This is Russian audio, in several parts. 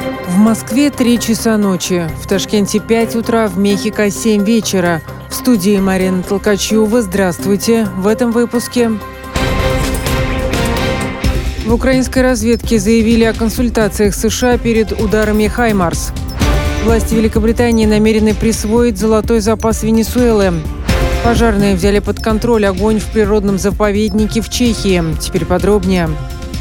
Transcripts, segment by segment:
В Москве 3 часа ночи, в Ташкенте 5 утра, в Мехико 7 вечера. В студии Марина Толкачева. Здравствуйте. В этом выпуске. В украинской разведке заявили о консультациях США перед ударами «Хаймарс». Власти Великобритании намерены присвоить золотой запас Венесуэлы. Пожарные взяли под контроль огонь в природном заповеднике в Чехии. Теперь подробнее.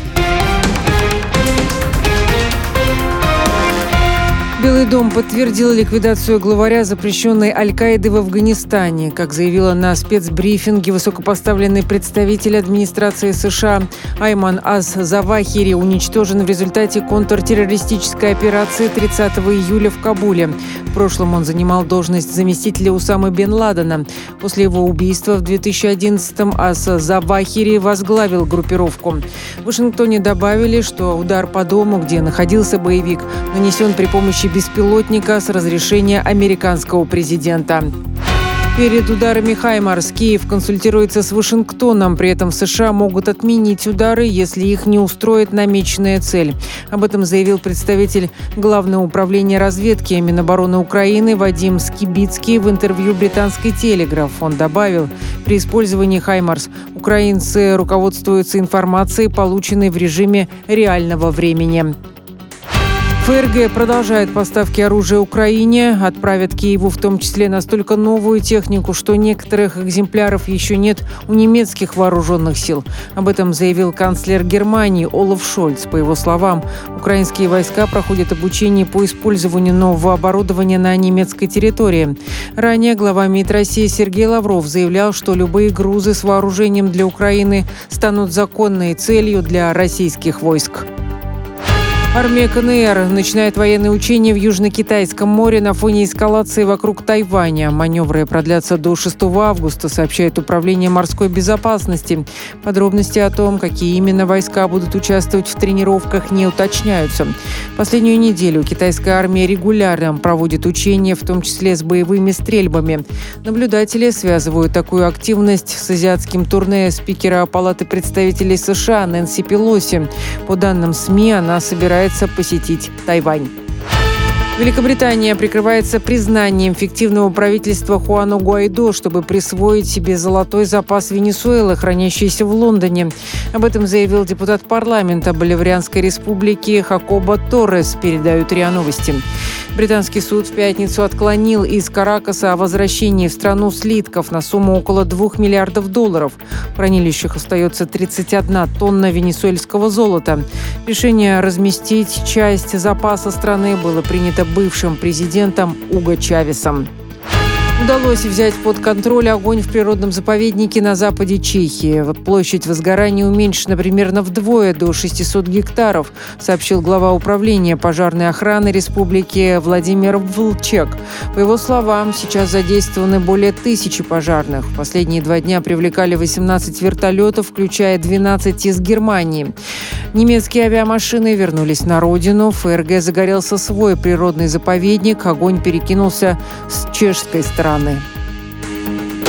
Белый дом подтвердил ликвидацию главаря запрещенной Аль-Каиды в Афганистане. Как заявила на спецбрифинге высокопоставленный представитель администрации США Айман ас-Завахири, уничтожен в результате контртеррористической операции 30 июля в Кабуле. В прошлом он занимал должность заместителя Усамы бен Ладена. После его убийства в 2011-м ас-Завахири возглавил группировку. В Вашингтоне добавили, что удар по дому, где находился боевик, нанесен при помощи беспилотника с разрешения американского президента. Перед ударами «Хаймарс» Киев консультируется с Вашингтоном. При этом в США могут отменить удары, если их не устроит намеченная цель. Об этом заявил представитель Главного управления разведки Минобороны Украины Вадим Скибицкий в интервью британской «Телеграф». Он добавил, при использовании «Хаймарс» украинцы руководствуются информацией, полученной в режиме реального времени. ФРГ продолжает поставки оружия Украине, отправят Киеву в том числе настолько новую технику, что некоторых экземпляров еще нет у немецких вооруженных сил. Об этом заявил канцлер Германии Олаф Шольц. По его словам, украинские войска проходят обучение по использованию нового оборудования на немецкой территории. Ранее глава МИД России Сергей Лавров заявлял, что любые грузы с вооружением для Украины станут законной целью для российских войск. Армия КНР начинает военные учения в Южно-Китайском море на фоне эскалации вокруг Тайваня. Маневры продлятся до 6 августа, сообщает Управление морской безопасности. Подробности о том, какие именно войска будут участвовать в тренировках, не уточняются. Последнюю неделю китайская армия регулярно проводит учения, в том числе с боевыми стрельбами. Наблюдатели связывают такую активность с азиатским турне спикера Палаты представителей США Нэнси Пелоси. По данным СМИ, она собирается посетить Тайвань. Великобритания прикрывается признанием фиктивного правительства Хуана Гуайдо, чтобы присвоить себе золотой запас Венесуэлы, хранящийся в Лондоне. Об этом заявил депутат парламента Боливарианской республики Хакоба Торрес, передают РИА Новости. Британский суд в пятницу отклонил из Каракаса о возвращении в страну слитков на сумму около $2 миллиардов. В хранилищах остается 31 тонна венесуэльского золота. Решение разместить часть запаса страны было принято бывшим президентом Уго Чавесом. Удалось взять под контроль огонь в природном заповеднике на западе Чехии. Площадь возгорания уменьшена примерно вдвое, до 600 гектаров, сообщил глава управления пожарной охраны республики Владимир Влчек. По его словам, сейчас задействованы более 1000 пожарных. В последние 2 дня привлекали 18 вертолетов, включая 12 из Германии. Немецкие авиамашины вернулись на родину. В ФРГ загорелся свой природный заповедник. Огонь перекинулся с чешской стороны.